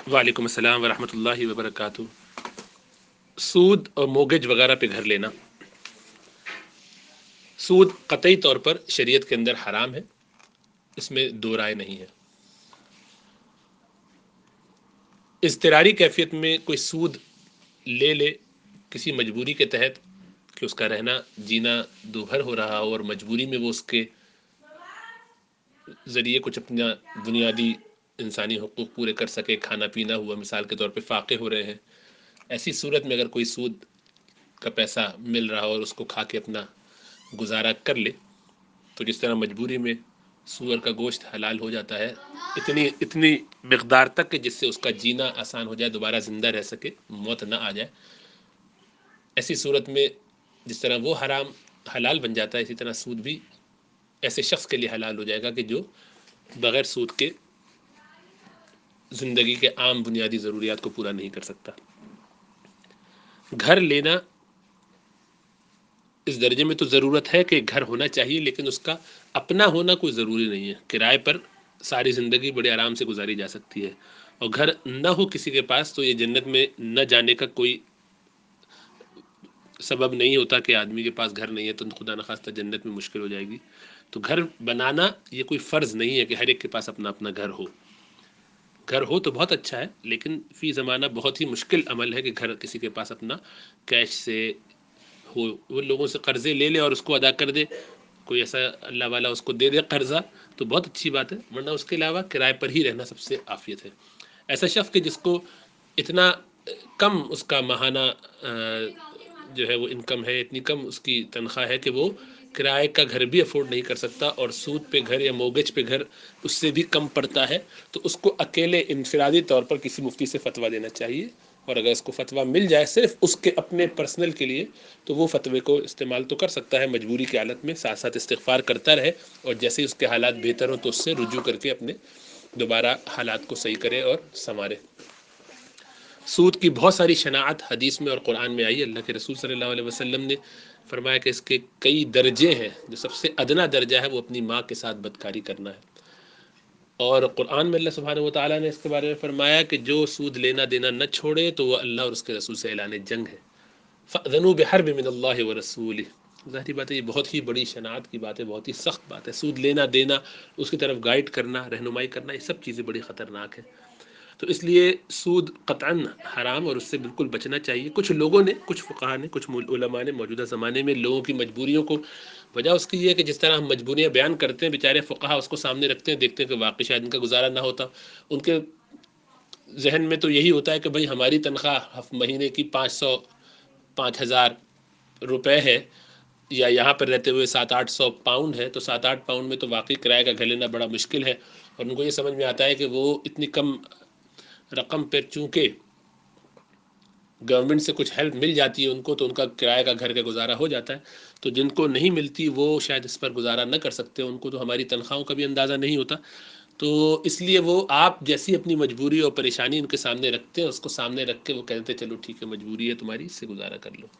وعلیکم السلام ورحمۃ اللہ وبرکاتہ۔ سود اور موگج وغیرہ پہ گھر لینا، سود قطعی طور پر شریعت کے اندر حرام ہے، اس میں دو رائے نہیں ہے۔ اضطراری کیفیت میں کوئی سود لے لے کسی مجبوری کے تحت کہ اس کا رہنا جینا دوبھر ہو رہا ہو اور مجبوری میں وہ اس کے ذریعے کچھ اپنا بنیادی انسانی حقوق پورے کر سکے، کھانا پینا ہوا، مثال کے طور پہ فاقے ہو رہے ہیں، ایسی صورت میں اگر کوئی سود کا پیسہ مل رہا ہو اور اس کو کھا کے اپنا گزارا کر لے، تو جس طرح مجبوری میں سور کا گوشت حلال ہو جاتا ہے، اتنی مقدار تک کہ جس سے اس کا جینا آسان ہو جائے، دوبارہ زندہ رہ سکے، موت نہ آ جائے، ایسی صورت میں جس طرح وہ حرام حلال بن جاتا ہے، اسی طرح سود بھی ایسے شخص کے لیے حلال ہو جائے گا کہ جو بغیر سود کے زندگی کے عام بنیادی ضروریات کو پورا نہیں کر سکتا۔ گھر لینا اس درجے میں تو ضرورت ہے کہ گھر ہونا چاہیے، لیکن اس کا اپنا ہونا کوئی ضروری نہیں ہے۔ کرائے پر ساری زندگی بڑے آرام سے گزاری جا سکتی ہے، اور گھر نہ ہو کسی کے پاس تو یہ جنت میں نہ جانے کا کوئی سبب نہیں ہوتا کہ آدمی کے پاس گھر نہیں ہے تو خدا نخواستہ جنت میں مشکل ہو جائے گی۔ تو گھر بنانا یہ کوئی فرض نہیں ہے کہ ہر ایک کے پاس اپنا اپنا گھر ہو۔ گھر ہو تو بہت اچھا ہے، لیکن فی زمانہ بہت ہی مشکل عمل ہے کہ گھر کسی کے پاس اپنا کیش سے ہو، وہ لوگوں سے قرضے لے لے اور اس کو ادا کر دے، کوئی ایسا اللہ والا اس کو دے دے قرضہ تو بہت اچھی بات ہے، ورنہ اس کے علاوہ کرائے پر ہی رہنا سب سے عافیت ہے۔ ایسا شخص کہ جس کو اتنا کم اس کا ماہانہ جو ہے وہ انکم ہے، اتنی کم اس کی تنخواہ ہے کہ وہ کرائے کا گھر بھی افورڈ نہیں کر سکتا، اور سود پہ گھر یا موگج پہ گھر اس سے بھی کم پڑتا ہے، تو اس کو اکیلے انفرادی طور پر کسی مفتی سے فتویٰ دینا چاہیے، اور اگر اس کو فتویٰ مل جائے صرف اس کے اپنے پرسنل کے لیے تو وہ فتوے کو استعمال تو کر سکتا ہے مجبوری کی حالت میں، ساتھ ساتھ استغفار کرتا رہے، اور جیسے ہی اس کے حالات بہتر ہوں تو اس سے رجوع کر کے اپنے دوبارہ حالات کو صحیح کرے اور سنوارے۔ سود کی بہت ساری شناعت حدیث میں اور قرآن میں آئی۔ اللہ کے رسول صلی اللہ علیہ وسلم نے فرمایا کہ اس کے کئی درجے ہیں، جو سب سے ادنا درجہ ہے وہ اپنی ماں کے ساتھ بدکاری کرنا ہے، اور قرآن میں اللہ سبحانہ و تعالیٰ نے اس کے بارے میں فرمایا کہ جو سود لینا دینا نہ چھوڑے تو وہ اللہ اور اس کے رسول سے اعلان جنگ ہے۔ فَأْذَنُوا بِحَرْبٍ مِّنَ اللَّهِ وَرَسُولِهِ۔ ظاہری بات ہے یہ بہت ہی بڑی شناعت کی بات ہے، بہت ہی سخت بات ہے۔ سود لینا دینا، اس کی طرف گائیڈ کرنا، رہنمائی کرنا، یہ سب چیزیں بڑی خطرناک ہیں۔ تو اس لیے سود قطعاً حرام اور اس سے بالکل بچنا چاہیے۔ کچھ لوگوں نے، کچھ فقہا نے، کچھ علماء نے موجودہ زمانے میں لوگوں کی مجبوریوں کو، وجہ اس کی یہ ہے کہ جس طرح ہم مجبوریاں بیان کرتے ہیں، بیچارے فقہا اس کو سامنے رکھتے ہیں، دیکھتے ہیں کہ واقعی شاید ان کا گزارا نہ ہوتا، ان کے ذہن میں تو یہی ہوتا ہے کہ بھئی ہماری تنخواہ مہینے کی 500 5,000 روپے ہے، یا یہاں پر رہتے ہوئے 700 800 پاؤنڈ ہے، تو 7 8 پاؤنڈ میں تو واقعی کرایہ کا گھر لینا بڑا مشکل ہے، اور ان کو یہ سمجھ میں آتا ہے کہ وہ اتنی کم رقم پہ چونکہ گورنمنٹ سے کچھ ہیلپ مل جاتی ہے ان کو، تو ان کا کرایہ کا گھر کا گزارا ہو جاتا ہے، تو جن کو نہیں ملتی وہ شاید اس پر گزارا نہ کر سکتے، ان کو تو ہماری تنخواہوں کا بھی اندازہ نہیں ہوتا، تو اس لیے وہ آپ جیسی اپنی مجبوری اور پریشانی ان کے سامنے رکھتے ہیں، اس کو سامنے رکھ کے وہ کہتے ہیں چلو ٹھیک ہے مجبوری ہے تمہاری، اس سے گزارا کر لو،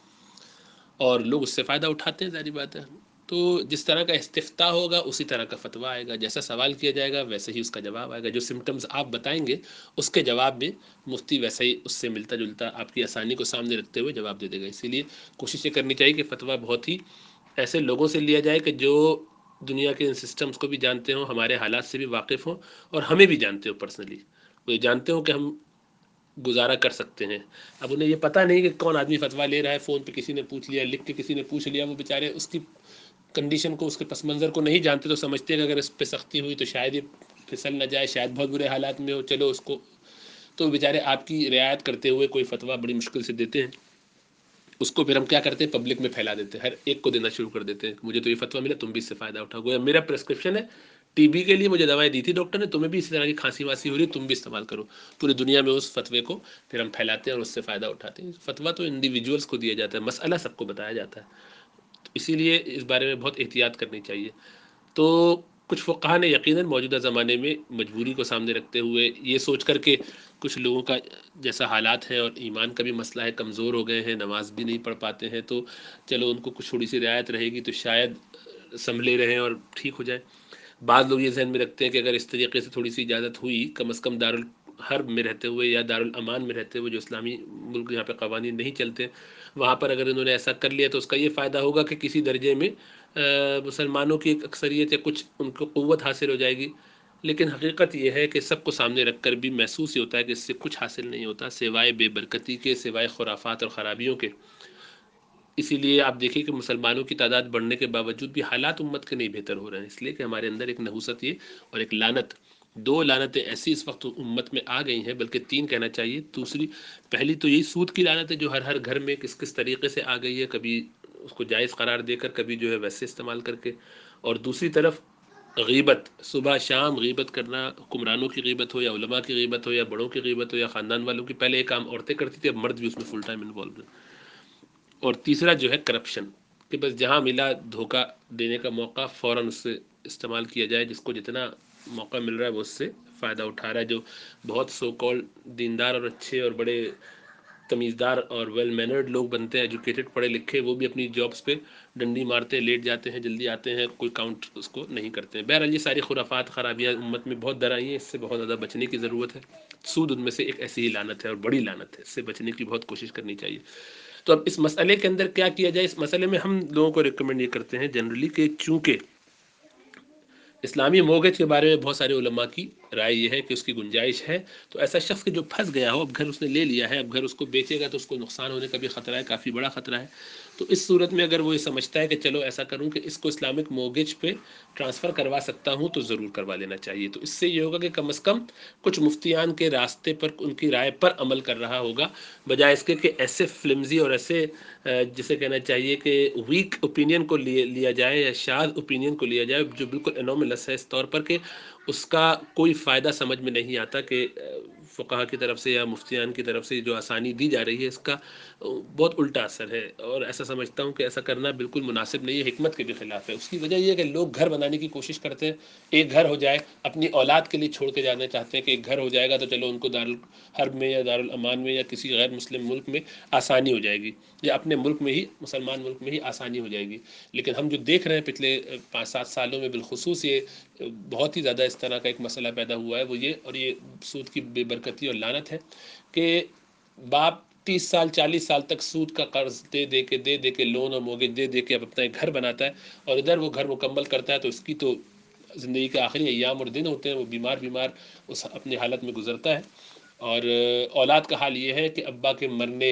اور لوگ اس سے فائدہ اٹھاتے ہیں، ظاہری بات ہے۔ تو جس طرح کا استفتاء ہوگا اسی طرح کا فتویٰ آئے گا، جیسا سوال کیا جائے گا ویسے ہی اس کا جواب آئے گا، جو سمٹمز آپ بتائیں گے اس کے جواب میں مفتی ویسا ہی اس سے ملتا جلتا آپ کی آسانی کو سامنے رکھتے ہوئے جواب دے دے گا۔ اسی لیے کوشش یہ کرنی چاہیے کہ فتویٰ بہت ہی ایسے لوگوں سے لیا جائے کہ جو دنیا کے ان سسٹمز کو بھی جانتے ہوں، ہمارے حالات سے بھی واقف ہوں، اور ہمیں بھی جانتے ہوں پرسنلی، وہ یہ جانتے ہوں کہ ہم گزارا کر سکتے ہیں۔ اب انہیں یہ پتہ نہیں کہ کون آدمی فتویٰ لے رہا ہے، فون پہ کسی نے پوچھ لیا، لکھ کے کسی نے پوچھ لیا، وہ بیچارے اس کی کنڈیشن کو، اس کے پس منظر کو نہیں جانتے، تو سمجھتے ہیں کہ اگر اس پہ سختی ہوئی تو شاید یہ پھسل نہ جائے، شاید بہت برے حالات میں ہو، چلو اس کو، تو بیچارے آپ کی رعایت کرتے ہوئے کوئی فتویٰ بڑی مشکل سے دیتے ہیں، اس کو پھر ہم کیا کرتے ہیں، پبلک میں پھیلا دیتے ہیں، ہر ایک کو دینا شروع کر دیتے ہیں، مجھے تو یہ فتویٰ ملا تم بھی اس سے فائدہ اٹھاؤ، گویا میرا پرسکرپشن ہے، ٹی بی کے لیے مجھے دوائیں دی تھی ڈاکٹر نے، تمہیں بھی اسی طرح کی کھانسی وانسی ہو رہی ہے، تم بھی استعمال کرو، پوری دنیا میں اس فتوے کو پھر ہم پھیلاتے ہیں اور اس سے فائدہ اٹھاتے ہیں۔ فتویٰ تو انڈیویجولس کو دیا جاتا ہے، مسئلہ سب کو بتایا جاتا ہے، تو اسی لیے اس بارے میں بہت احتیاط کرنی چاہیے۔ تو کچھ فقہا نے یقیناً موجودہ زمانے میں مجبوری کو سامنے رکھتے ہوئے یہ سوچ کر کہ کچھ لوگوں کا جیسا حالات ہے اور ایمان کا بھی مسئلہ ہے، کمزور ہو گئے ہیں، نماز بھی نہیں پڑھ پاتے ہیں، تو چلو ان کو کچھ تھوڑی سی رعایت رہے گی تو شاید سنبھلے رہیں اور ٹھیک ہو جائے۔ بعض لوگ یہ ذہن میں رکھتے ہیں کہ اگر اس طریقے سے تھوڑی سی اجازت ہوئی، کم از کم حرب میں رہتے ہوئے یا دارالامان میں رہتے ہوئے، جو اسلامی ملک جہاں پہ قوانین نہیں چلتے، وہاں پر اگر انہوں نے ایسا کر لیا تو اس کا یہ فائدہ ہوگا کہ کسی درجے میں مسلمانوں کی ایک اکثریت یا کچھ ان کو قوت حاصل ہو جائے گی. لیکن حقیقت یہ ہے کہ سب کو سامنے رکھ کر بھی محسوس یہ ہوتا ہے کہ اس سے کچھ حاصل نہیں ہوتا سوائے بے برکتی کے، سوائے خرافات اور خرابیوں کے. اسی لیے آپ دیکھیں کہ مسلمانوں کی تعداد بڑھنے کے باوجود بھی حالات امت کے نہیں بہتر ہو رہے ہیں، اس لیے کہ ہمارے اندر ایک نحوست یہ اور ایک لعنت، دو لعنتیں ایسی اس وقت امت میں آ گئی ہیں، بلکہ تین کہنا چاہیے. دوسری، پہلی تو یہی سود کی لعنت ہے جو ہر ہر گھر میں کس کس طریقے سے آ گئی ہے، کبھی اس کو جائز قرار دے کر، کبھی جو ہے ویسے استعمال کر کے. اور دوسری طرف غیبت، صبح شام غیبت کرنا، حکمرانوں کی غیبت ہو یا علماء کی غیبت ہو یا بڑوں کی غیبت ہو یا خاندان والوں کی. پہلے ایک کام عورتیں کرتی تھی، اب مرد بھی اس میں فل ٹائم انوالو ہیں. اور تیسرا جو ہے کرپشن، کہ بس جہاں ملا دھوکہ دینے کا موقع فوراً اس سے استعمال کیا جائے، جس کو جتنا موقع مل رہا ہے وہ اس سے فائدہ اٹھا رہا ہے. جو بہت سو کال دیندار اور اچھے اور بڑے تمیزدار اور ویل مینرڈ لوگ بنتے ہیں، ایجوکیٹڈ پڑھے لکھے، وہ بھی اپنی جابس پہ ڈنڈی مارتے ہیں، لیٹ جاتے ہیں، جلدی آتے ہیں، کوئی کاؤنٹ اس کو نہیں کرتے ہیں. بہرحال یہ ساری خرافات خرابیاں امت میں بہت در آئی ہیں، اس سے بہت زیادہ بچنے کی ضرورت ہے. سود ان میں سے ایک ایسی ہی لعنت ہے اور بڑی لعنت ہے، اس سے بچنے کی بہت کوشش کرنی چاہیے. تو اب اس مسئلے کے اندر کیا کیا جائے؟ اس مسئلے میں ہم لوگوں کو ریکمنڈ یہ کرتے ہیں جنرلی کہ چونکہ اسلامی موگج کے بارے میں بہت سارے علماء کی رائے یہ ہے کہ اس کی گنجائش ہے، تو ایسا شخص کہ جو پھنس گیا ہو، اب گھر اس نے لے لیا ہے، اب گھر اس کو بیچے گا تو اس کو نقصان ہونے کا بھی خطرہ ہے، کافی بڑا خطرہ ہے. تو اس صورت میں اگر وہ یہ سمجھتا ہے کہ چلو ایسا کروں کہ اس کو اسلامک موگج پہ ٹرانسفر کروا سکتا ہوں، تو ضرور کروا لینا چاہیے. تو اس سے یہ ہوگا کہ کم از کم کچھ مفتیان کے راستے پر، ان کی رائے پر عمل کر رہا ہوگا، بجائے اس کے کہ ایسے فلمزی اور ایسے جسے کہنا چاہیے کہ ویک اوپینین کو لیا جائے یا شاذ اوپینین کو لیا جائے، جو بالکل انوملس ہے اس طور پر کہ اس کا کوئی فائدہ سمجھ میں نہیں آتا، کہ فقہا کی طرف سے یا مفتیان کی طرف سے جو آسانی دی جا رہی ہے اس کا بہت الٹا اثر ہے. اور ایسا سمجھتا ہوں کہ ایسا کرنا بالکل مناسب نہیں ہے، حکمت کے بھی خلاف ہے. اس کی وجہ یہ ہے کہ لوگ گھر بنانے کی کوشش کرتے ہیں، ایک گھر ہو جائے، اپنی اولاد کے لیے چھوڑ کے جانا چاہتے ہیں کہ ایک گھر ہو جائے گا تو چلو ان کو دارالحرب میں یا دارالامان میں یا کسی غیر مسلم ملک میں آسانی ہو جائے گی، یا اپنے ملک میں ہی، مسلمان ملک میں ہی آسانی ہو جائے گی. لیکن ہم جو دیکھ رہے ہیں پچھلے 5-7 سالوں میں بالخصوص یہ بہت ہی زیادہ اس طرح کا ایک مسئلہ پیدا ہوا ہے، وہ یہ، اور یہ سود کی بے برکتی اور لعنت ہے کہ باپ 30 سال 40 سال تک سود کا قرض دے کے لون اور موگج دے کے اب اپنا ایک گھر بناتا ہے، اور ادھر وہ گھر مکمل کرتا ہے تو اس کی تو زندگی کے آخری ایام اور دن ہوتے ہیں، وہ بیمار اس اپنی حالت میں گزرتا ہے. اور اولاد کا حال یہ ہے کہ ابا کے مرنے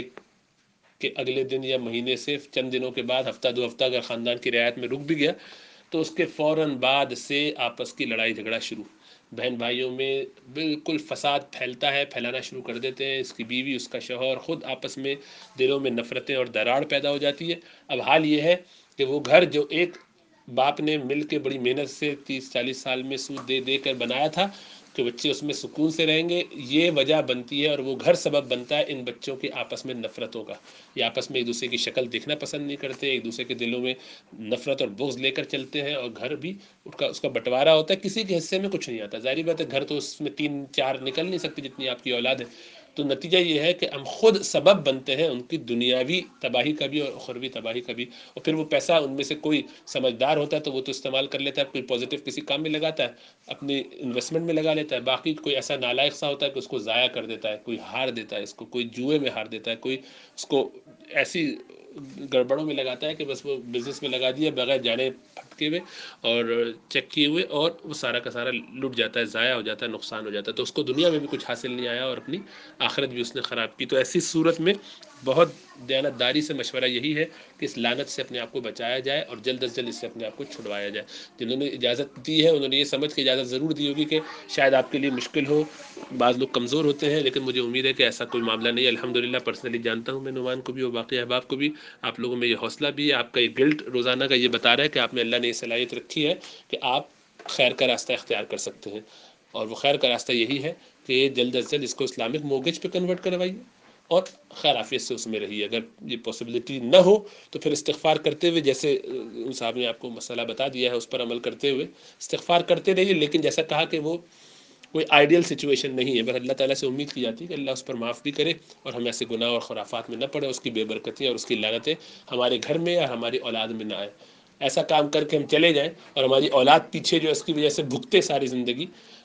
کہ اگلے دن یا مہینے سے چند دنوں کے بعد، ہفتہ 2 ہفتہ اگر خاندان کی رعایت میں رک بھی گیا تو اس کے فوراً بعد سے آپس کی لڑائی جھگڑا شروع، بہن بھائیوں میں بالکل فساد پھیلانا شروع کر دیتے ہیں. اس کی بیوی، اس کا شوہر، خود آپس میں دلوں میں نفرتیں اور دراڑ پیدا ہو جاتی ہے. اب حال یہ ہے کہ وہ گھر جو ایک باپ نے مل کے بڑی محنت سے 30-40 سال میں سود دے کر بنایا تھا کہ بچے اس میں سکون سے رہیں گے، یہ وجہ بنتی ہے اور وہ گھر سبب بنتا ہے ان بچوں کے آپس میں نفرتوں کا. یہ آپس میں ایک دوسرے کی شکل دیکھنا پسند نہیں کرتے، ایک دوسرے کے دلوں میں نفرت اور بغض لے کر چلتے ہیں، اور گھر بھی اس کا بٹوارا ہوتا ہے، کسی کے حصے میں کچھ نہیں آتا. ظاہری بات ہے گھر تو اس میں 3-4 نکل نہیں سکتی جتنی آپ کی اولاد ہے. تو نتیجہ یہ ہے کہ ہم خود سبب بنتے ہیں ان کی دنیاوی تباہی کا بھی اور اخروی تباہی کا بھی. اور پھر وہ پیسہ ان میں سے کوئی سمجھدار ہوتا ہے تو وہ تو استعمال کر لیتا ہے، کوئی پازیٹیو کسی کام میں لگاتا ہے، اپنی انویسٹمنٹ میں لگا لیتا ہے، باقی کوئی ایسا نالائق سا ہوتا ہے کہ اس کو ضائع کر دیتا ہے، کوئی ہار دیتا ہے اس کو، کوئی جوئے میں ہار دیتا ہے، کوئی اس کو ایسی گڑبڑوں میں لگاتا ہے کہ بس وہ بزنس میں لگا دیا بغیر جانے پھٹکے ہوئے اور چیک کیے ہوئے، اور وہ سارا کا سارا لٹ جاتا ہے، ضائع ہو جاتا ہے، نقصان ہو جاتا ہے. تو اس کو دنیا میں بھی کچھ حاصل نہیں آیا اور اپنی آخرت بھی اس نے خراب کی. تو ایسی صورت میں بہت دیانتداری سے مشورہ یہی ہے کہ اس لعنت سے اپنے آپ کو بچایا جائے اور جلد از جلد اس سے اپنے آپ کو چھڑوایا جائے. جنہوں نے اجازت دی ہے انہوں نے یہ سمجھ کے اجازت ضرور دی ہوگی کہ شاید آپ کے لیے مشکل ہو، بعض لوگ کمزور ہوتے ہیں، لیکن مجھے امید ہے کہ ایسا کوئی معاملہ نہیں ہے. الحمدللہ پرسنلی جانتا ہوں میں نعمان کو بھی اور باقی احباب کو بھی. آپ لوگوں میں یہ حوصلہ بھی ہے، آپ کا یہ گلٹ روزانہ کا یہ بتا رہا ہے کہ آپ میں اللہ نے یہ صلاحیت رکھی ہے کہ آپ خیر کا راستہ اختیار کر سکتے ہیں. اور وہ خیر کا راستہ یہی ہے کہ جلد از جلد اس کو اسلامک موگج پہ کنورٹ کروائیے اور خیر عافیت سے اس میں رہیے. اگر یہ پاسبلٹی نہ ہو تو پھر استغفار کرتے ہوئے، جیسے صاحب نے آپ کو مسئلہ بتا دیا ہے، اس پر عمل کرتے ہوئے استغفار کرتے رہیے. لیکن جیسا کہا کہ وہ کوئی آئیڈیل سچویشن نہیں ہے، بس اللہ تعالیٰ سے امید کی جاتی ہے کہ اللہ اس پر معاف بھی کرے اور ہم ایسے گناہ اور خرافات میں نہ پڑے، اس کی بے برکتی اور اس کی لعنتیں ہمارے گھر میں یا ہماری اولاد میں نہ آئے. ایسا کام کر کے ہم چلے جائیں اور ہماری اولاد پیچھے جو اس کی وجہ سے بھگتے ساری زندگی،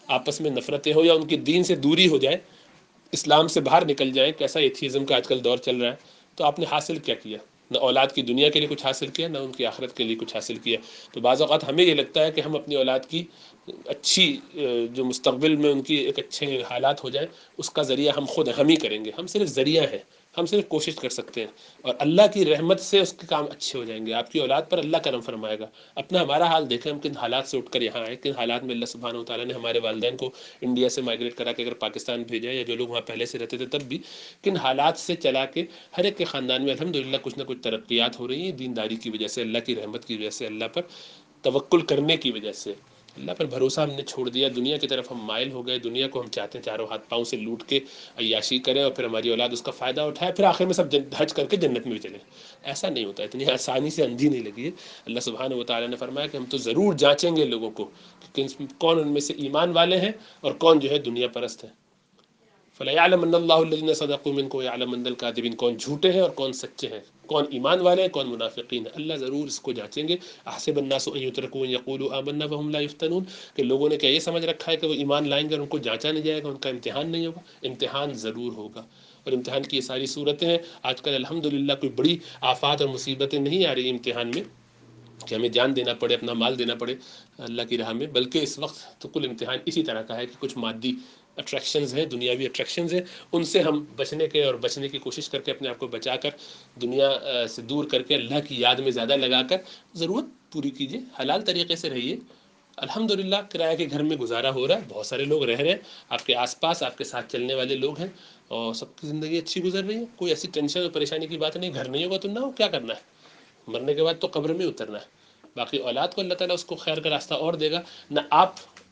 آپس میں نفرتیں ہو یا ان کی دین سے دوری ہو جائے، اسلام سے باہر نکل جائیں، کیسا ایتھیزم کا آج کل دور چل رہا ہے، تو آپ نے حاصل کیا کیا؟ نہ اولاد کی دنیا کے لیے کچھ حاصل کیا، نہ ان کی آخرت کے لیے کچھ حاصل کیا۔ تو بعض اوقات ہمیں یہ لگتا ہے کہ ہم اپنی اولاد کی اچھی جو مستقبل میں ان کی ایک اچھے حالات ہو جائیں، اس کا ذریعہ ہم خود ہم ہی کریں گے، ہم صرف ذریعہ ہیں، ہم صرف کوشش کر سکتے ہیں، اور اللہ کی رحمت سے اس کے کام اچھے ہو جائیں گے، آپ کی اولاد پر اللہ کرم فرمائے گا۔ اپنا ہمارا حال دیکھیں، ہم کن حالات سے اٹھ کر یہاں آئے، کن حالات میں اللہ سبحانہ و تعالیٰ نے ہمارے والدین کو انڈیا سے مائگریٹ کرا کے اگر پاکستان بھیجا، یا جو لوگ وہاں پہلے سے رہتے تھے تب بھی کن حالات سے چلا کے ہر ایک کے خاندان میں الحمدللہ کچھ نہ کچھ ترقیات ہو رہی ہیں، دینداری کی وجہ سے، اللہ کی رحمت کی وجہ سے، اللہ پر توکل کرنے کی وجہ سے۔ اللہ پر بھروسہ ہم نے چھوڑ دیا، دنیا کی طرف ہم مائل ہو گئے، دنیا کو ہم چاہتے ہیں چاروں ہاتھ پاؤں سے لوٹ کے عیاشی کریں، اور پھر ہماری اولاد اس کا فائدہ اٹھائے، پھر آخر میں سب حج کر کے جنت میں بھی چلے۔ ایسا نہیں ہوتا، اتنی آسانی سے اندھی نہیں لگی ہے۔ اللہ سبحانہ و تعالیٰ نے فرمایا کہ ہم تو ضرور جانچیں گے لوگوں کو کہ کون ان میں سے ایمان والے ہیں اور کون جو ہے دنیا پرست ہے۔ فَلَيَعْلَمَنَّ اللَّهُ الَّذِينَ صَدَقُوا مِنكُمْ وَيَعْلَمَنَّ الْكَاذِبِينَ، کون جھوٹے ہیں اور کون سچے ہیں، کون ایمان والے ہیں کون منافقین ہیں، اللہ ضرور اس کو جانچیں گے۔ احسب الناس ان يتركوا ان يقولوا آمنا وهم لا يفتنون، کہ لوگوں نے کیا یہ سمجھ رکھا ہے کہ وہ ایمان لائیں گے اور ان کو جانچا نہیں جائے گا، ان کا امتحان نہیں ہوگا؟ امتحان ضرور ہوگا، اور امتحان کی یہ ساری صورتیں ہیں۔ آج کل الحمدللہ کوئی بڑی آفات اور مصیبتیں نہیں آ رہی امتحان میں کہ ہمیں جان دینا پڑے، اپنا مال دینا پڑے اللہ کی راہ میں، بلکہ اس وقت تو کل امتحان اسی طرح کا ہے کہ کچھ مادی اٹریکشنز ہیں، دنیاوی اٹریکشنز ہیں، ان سے ہم بچنے کے اور بچنے کی کوشش کر کے اپنے آپ کو بچا کر دنیا سے دور کر کے اللہ کی یاد میں زیادہ لگا کر ضرورت پوری کیجیے، حلال طریقے سے رہیے۔ الحمدللہ کرایہ کے گھر میں گزارا ہو رہا ہے، بہت سارے لوگ رہ رہے ہیں، آپ کے آس پاس آپ کے ساتھ چلنے والے لوگ ہیں، اور سب کی زندگی اچھی گزر رہی ہے، کوئی ایسی ٹینشن اور پریشانی کی بات نہیں۔ گھر نہیں ہوگا تو نہ ہو، کیا کرنا ہے، مرنے کے بعد تو قبر میں اترنا ہے۔ باقی اولاد کو اللہ تعالیٰ اس کو خیر کا راستہ اور دے گا، نہ آپ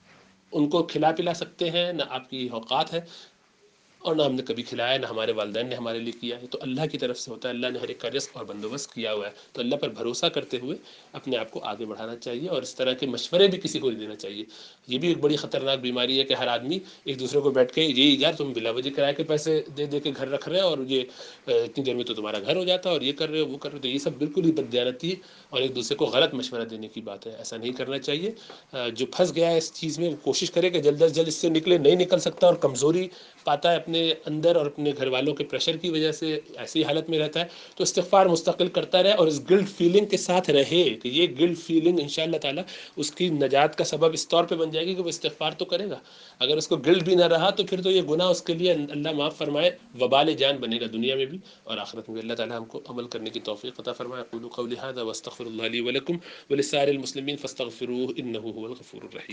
ان کو کھلا پلا سکتے ہیں، نہ آپ کی اوقات ہے، اور نہ ہم نے کبھی کھلایا، نہ ہمارے والدین نے ہمارے لیے کیا ہے، تو اللہ کی طرف سے ہوتا ہے، اللہ نے ہر ایک کا رزق اور بندوبست کیا ہوا ہے، تو اللہ پر بھروسہ کرتے ہوئے اپنے آپ کو آگے بڑھانا چاہیے، اور اس طرح کے مشورے بھی کسی کو نہیں دینا چاہیے۔ یہ بھی ایک بڑی خطرناک بیماری ہے کہ ہر آدمی ایک دوسرے کو بیٹھ کے یہی، یار تم بلا وجہ کرائے کے پیسے دے دے کے گھر رکھ رہے ہیں، اور یہ اتنی دیر میں تو تمہارا گھر ہو جاتا ہے، اور یہ کر رہے ہو وہ کر رہے ہو، تو یہ سب بالکل ہی بددیانتی اور ایک دوسرے کو غلط مشورہ دینے کی بات ہے، ایسا نہیں کرنا چاہیے۔ جو پھنس گیا ہے اس چیز میں، کوشش کرے کہ جلد از جلد اس سے نکلے، نہیں نکل سکتا اور کمزوری پاتا ہے اپنے اندر اور اپنے گھر والوں کے پریشر کی وجہ سے ایسی حالت میں رہتا ہے، تو استغفار مستقل کرتا رہے، اور اس گلٹ فیلنگ کے ساتھ رہے کہ یہ گلٹ فیلنگ انشاءاللہ تعالیٰ اس کی نجات کا سبب اس طور پہ بن جائے گی کہ وہ استغفار تو کرے گا۔ اگر اس کو گلٹ بھی نہ رہا تو پھر تو یہ گناہ اس کے لیے اللہ معاف فرمائے وبال جان بنے گا، دنیا میں بھی اور آخرت میں بھی۔ اللہ تعالیٰ ہم کو عمل کرنے کی توفیق عطا فرمائے۔ اقول قولی ھذا واستغفر اللہ لی ولکم ولسائر المسلمین فاستغفروہ انہ هو الغفور الرحیم۔